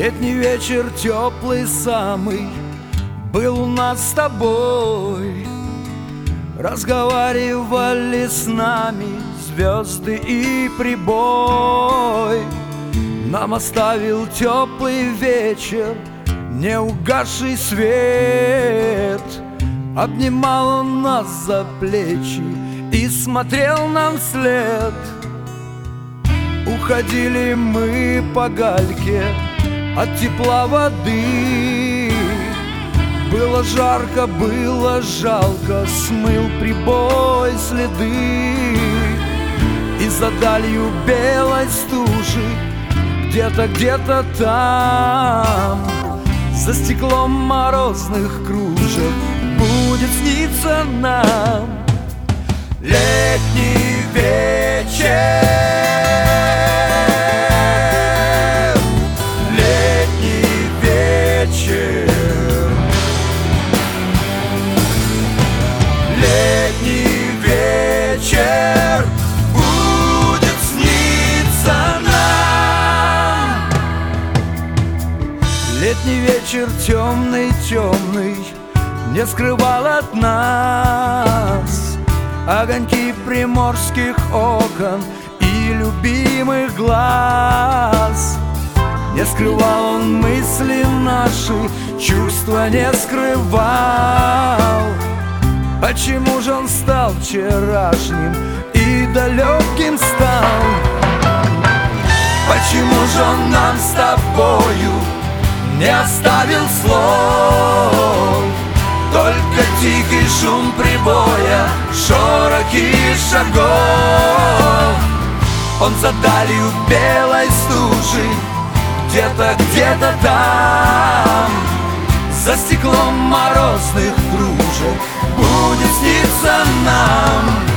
Летний вечер теплый самый был у нас с тобой. Разговаривали с нами звезды и прибой. Нам оставил теплый вечер неугасший свет. Обнимал он нас за плечи и смотрел нам вслед. Уходили мы по гальке от тепла воды. Было жарко, было жалко, смыл прибой следы. И за далью белой стужи где-то там, за стеклом морозных кружев будет сниться нам летний вечер. Летний вечер. Летний вечер будет сниться нам. Летний вечер темный не скрывал от нас огоньки приморских окон и любимых глаз. Не скрывал он мысли наши, чувства не скрывал. Почему же он стал вчерашним и далеким стал? Почему же он нам с тобою не оставил слов? Только тихий шум прибоя, шороки шагов. Он за далью белой стужи где-то там, за стеклом морозных кружек будет сниться нам